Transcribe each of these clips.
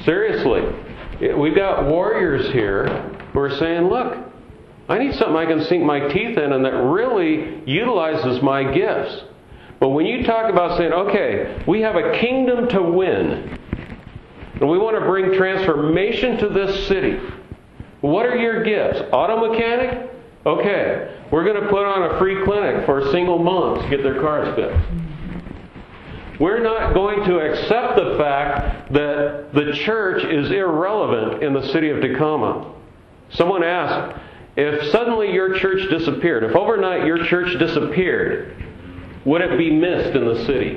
Seriously. We've got warriors here who are saying, look, I need something I can sink my teeth in and that really utilizes my gifts. But when you talk about saying, okay, we have a kingdom to win, and we want to bring transformation to this city. What are your gifts? Auto mechanic? Okay, we're going to put on a free clinic for single moms to get their cars fixed. We're not going to accept the fact that the church is irrelevant in the city of Tacoma. Someone asked, if suddenly your church disappeared, if overnight your church disappeared, would it be missed in the city?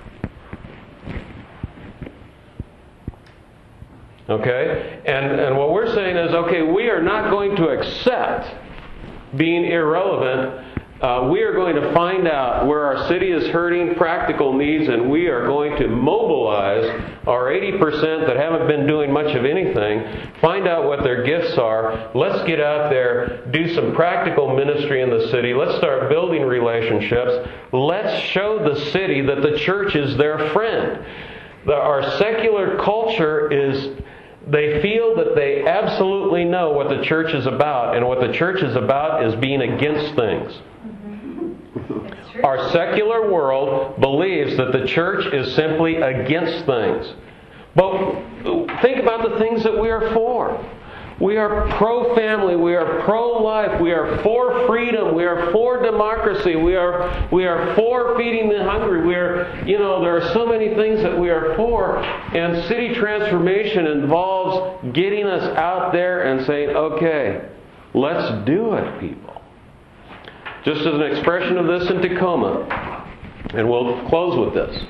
Okay? And what we're saying is, okay, we are not going to accept being irrelevant. We are going to find out where our city is hurting, practical needs, and we are going to mobilize our 80% that haven't been doing much of anything, find out what their gifts are. Let's get out there, do some practical ministry in the city. Let's start building relationships. Let's show the city that the church is their friend. Our secular culture is, they feel that they absolutely know what the church is about, and what the church is about is being against things. Our secular world believes that the church is simply against things. But think about the things that we are for. We are pro-family. We are pro-life. We are for freedom. We are for democracy. We are for feeding the hungry. There are so many things that we are for. And city transformation involves getting us out there and saying, okay, let's do it, people. Just as an expression of this in Tacoma, and we'll close with this.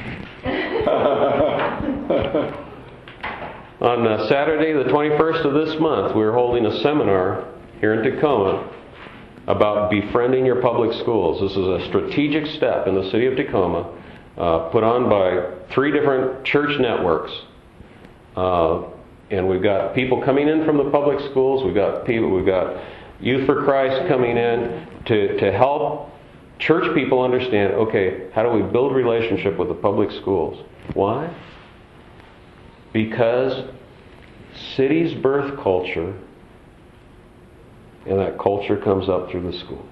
On Saturday, the 21st of this month, we're holding a seminar here in Tacoma about befriending your public schools. This is a strategic step in the city of Tacoma, put on by 3 different church networks. And we've got people coming in from the public schools. We've got Youth for Christ coming in to help church people understand, okay, how do we build relationship with the public schools? Why? Because cities birth culture, and that culture comes up through the school.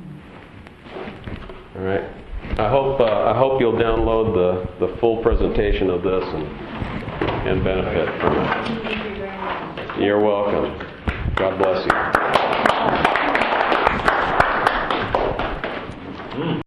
All right. I hope you'll download the full presentation of this and benefit from it. You're welcome. God bless you.